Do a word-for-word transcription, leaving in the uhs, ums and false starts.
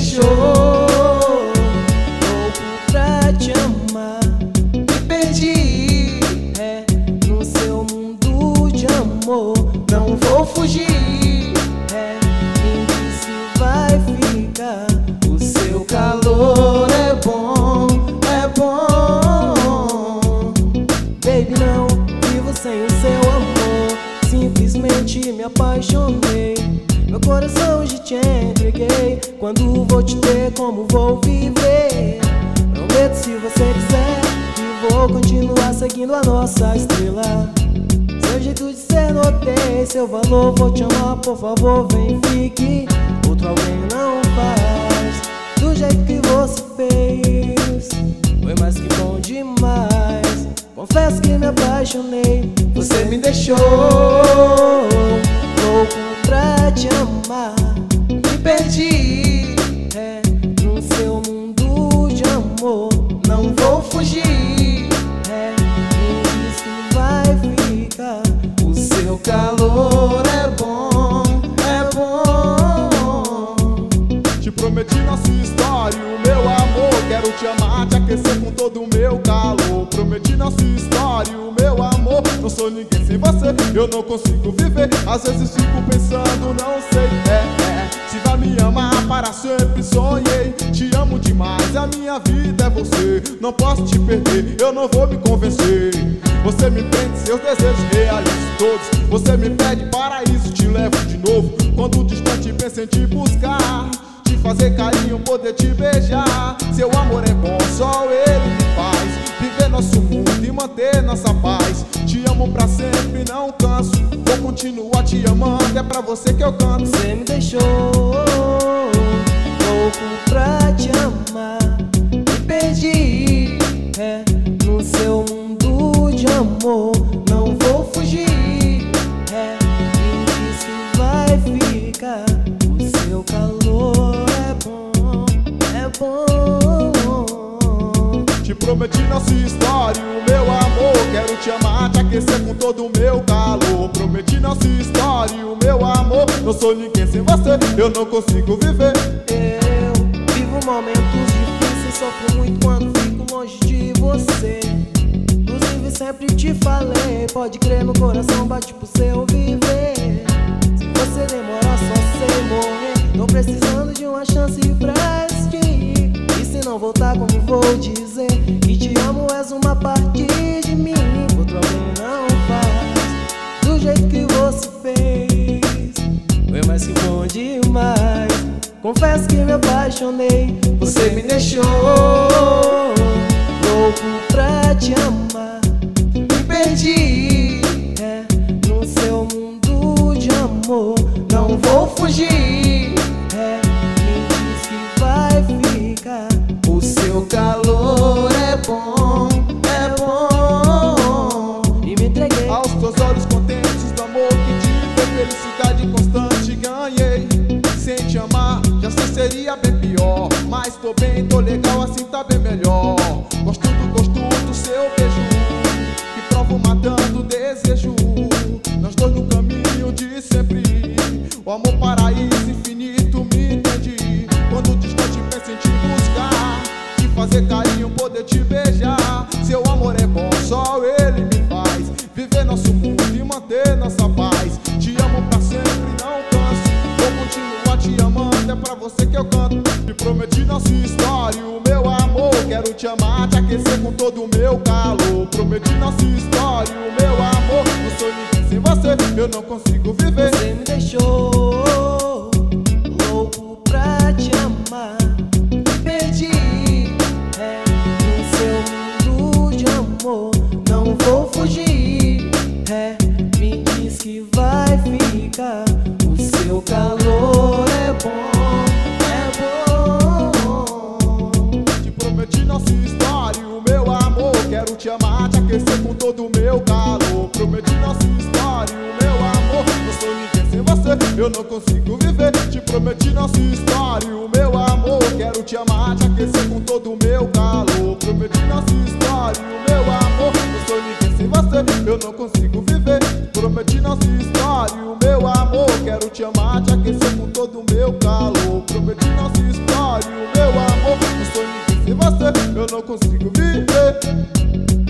deixou louco pra te amar. Me perdi, é, no seu mundo de amor. Não vou fugir, é, me diz que vai ficar. O seu calor é bom, é bom. Baby, não vivo sem o seu amor. Simplesmente me apaixonei. Meu coração já te entreguei. Quando vou te ter, como vou viver? Prometo, se você quiser, que vou continuar seguindo a nossa estrela. Seu jeito de ser notei, seu valor, vou te amar, por favor, vem, fique. Outro alguém não faz do jeito que você fez. Foi mais que bom demais. Confesso que me apaixonei. Você me deixou louco pra te amar. Me perdi, é, no seu mundo de amor. Não vou fugir, é, me diz que vai ficar. O seu calor é bom, é bom. Te prometi nossa história, o meu amor. Quero te amar, te aquecer com todo o meu calor. Prometi nossa história, o meu amor. Não sou ninguém sem você, eu não consigo viver. Às vezes fico pensando, não sei, é, é, se vai me amar para sempre, sonhei. Te amo demais, a minha vida é você. Não posso te perder, eu não vou me convencer. Você me prende, seus desejos realizo todos. Você me pede paraíso, te levo de novo. Quando distante penso em te buscar, te fazer carinho, poder te beijar. Seu amor é bom, só ele me faz viver nosso mundo e manter nossa paz. Te amo pra sempre, não canso. Vou continuar te amando, é pra você que eu canto. Você me deixou louco pra te amar. Me perdi, é, no seu mundo de amor. Não vou fugir, é, me diz que vai ficar. O seu calor é bom, é bom. Te prometi nossa história, o meu amor. Quero te amar, te aquecer com todo o meu calor. Prometi nossa história, o meu amor. Não sou ninguém sem você, eu não consigo viver. Eu vivo momentos difíceis, sofro muito quando fico longe de você. Inclusive sempre te falei, pode crer, no coração bate pro seu viver. Se você demorar, só sei morrer. Tô precisando de uma chance pra existir. E se não voltar, como vou dizer? Que te amo, és uma parte de mim. Outro alguém não faz do jeito que você fez. Foi mais que bom demais. Confesso que me apaixonei. Você me deixou louco pra te amar. Me perdi, é, no seu mundo de amor. Não vou fugir, é, me diz que vai ficar. O seu calor é bom, é bom. E me entreguei aos teus olhos contentes do amor que tive, felicidade constante ganhei. Sem te amar, já sei seria bem pior. Mas tô bem, tô legal, assim tá bem melhor. Gosto do gosto do seu beijo, que provo matando o desejo. Nós dois no caminho de sempre. O amor paraíso infinito, me entende. Quando distante penso em te buscar, te fazer carinho, poder te beijar. Seu amor é bom, só ele me faz viver nosso mundo e manter nossa paz. Te amo pra sempre, não canso. Vou continuar te amando, é pra você que eu canto. Te prometi nossa história, o meu amor. Quero te amar, te aquecer com todo o meu calor. Prometi nossa história, o meu amor. Não sou ninguém sem você, eu não consigo viver. Você me deixou louco pra te amar. Me perdi, é, no seu mundo de amor. Não vou fugir, é, me diz que vai ficar. O seu calor é bom, é bom. Te prometi nossa história, o meu amor. Quero te amar, te aquecer com todo o meu calor. Prometi nossa história, o meu amor. Não sou ninguém sem você, eu não consigo viver. Te prometi nossa história, o meu amor. Quero te amar, te aquecer com todo o meu calor. Prometi nossa história, o meu amor. Não sou ninguém sem você, eu não consigo viver. Prometi nossa história, o meu amor. Quero te amar, te aquecer com todo o meu calor. Prometi nossa história. eu não consigo viver.